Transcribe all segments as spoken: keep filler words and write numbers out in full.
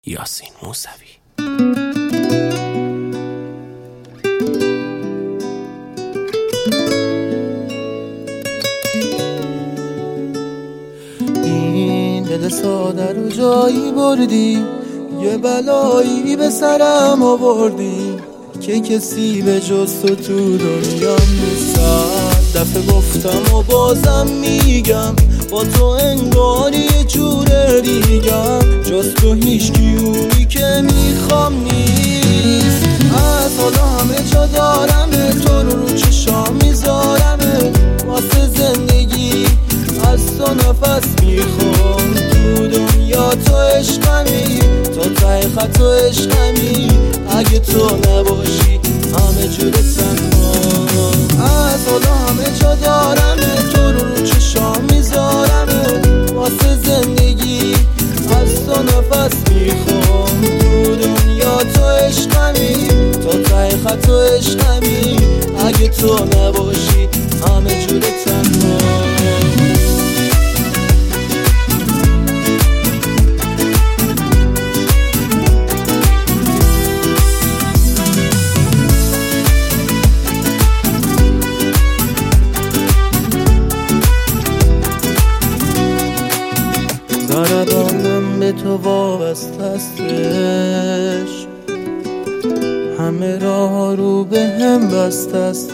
یاسین موسوی. این دل ساده رو جایی بردی، یه بلایی به سرم آوردی که کسی به جز تو تو دنیا نیست. دفعه گفتم و بازم میگم، با تو انگاری یه جور دیگم، جز تو هیچ کیونی که میخوام نیست. از حالا همه جا دارمه، تو رو رو چشام میذارمه، واسه زندگی از تو نفس میخوام. تو دنیا تو عشقمی، تو ته خط و عشقمی، اگه تو نباشی همه جور تنها. از حالا همه جا دارمه، تو رو رو چشام میذارمه، واسه زندگی از تو نفس میخوام. تو دنیا تو عشقمی، تو ته خط و عشقمی، اگه تو نباشی همه جور تنها. ضربانم به تو وابسته استش، همه راه رو به هم بسته استش.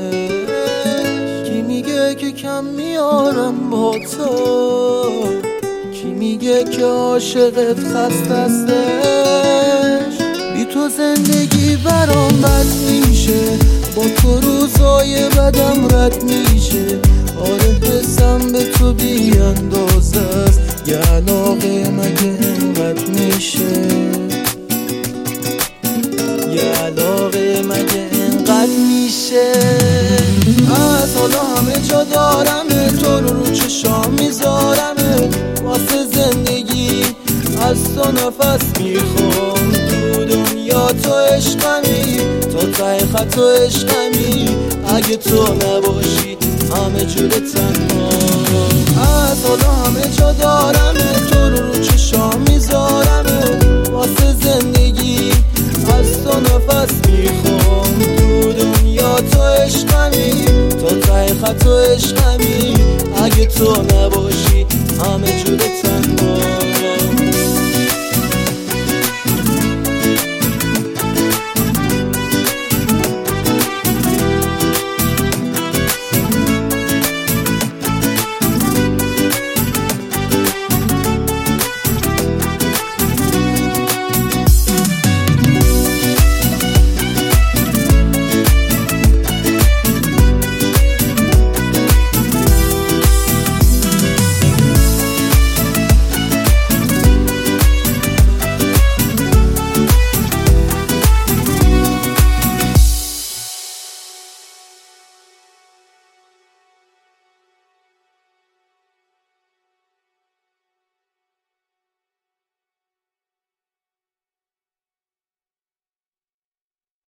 کی میگه که کم میارم با تو، کی میگه که عاشقت خسته استش. بی تو زندگی برام بد میشه، با تو روزای بدم رد میشه. آره حسم به تو بی اندازه است، یه علاقه مگه اینقدر میشه، یه علاقه مگه اینقدر میشه. از حالا همه جا دارمه، تو رو رو چشام میذارمه، واسه زندگی از تو نفس میخوام. تو دنیا تو عشقمی، تو ته خط و عشقمی، اگه تو نباشی همه جور تنها. از حالا همه جا دارمه، تو رو رو چشام میذارمه، واسه زندگی از تو نفس میخوام. تو دنیا تو عشقمی، تو ته خط و عشقمی، اگه تو نباشی همه جور تنها.